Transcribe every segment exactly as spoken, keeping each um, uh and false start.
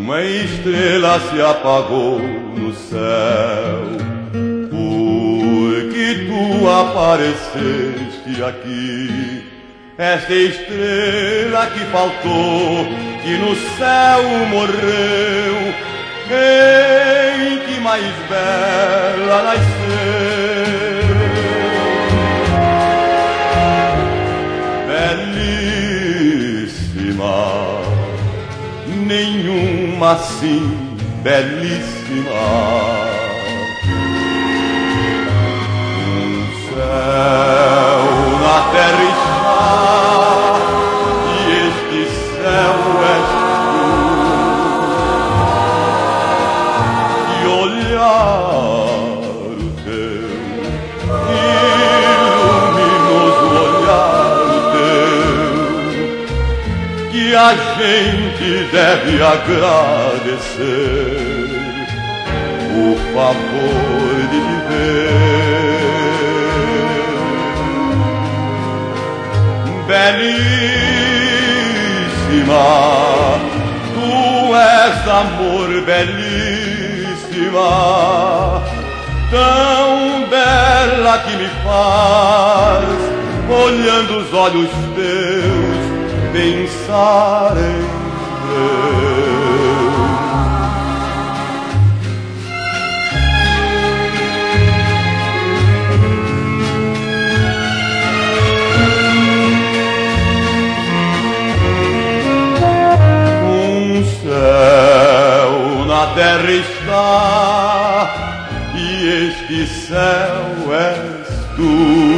uma estrela se apagou no céu, porque tu apareceste aqui. Esta estrela que faltou, que no céu morreu, em que mais bela nasceu. Belíssima, nenhuma assim belíssima. Um céu na terra está, e este céu és tu. E olhar o teu iluminoso olhar teu, que a gente deve agradecer o favor de viver. Belíssima, tu és amor, belíssima, tão bela que me faz, olhando os olhos teus, pensar em Deus. Um céu na terra está, e este céu és tu.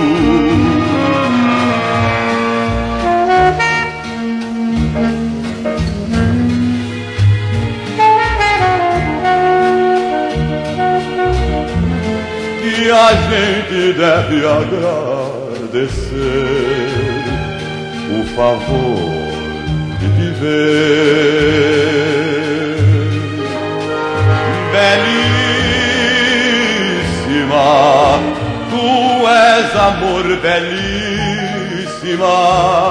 E a gente deve agradecer o favor de viver. Belíssima, tu és amor, belíssima,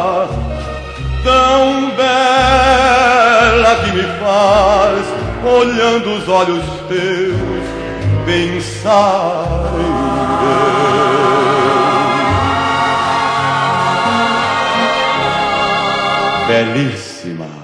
tão bela que me faz, olhando os olhos teus, pensar em Deus. Belíssima.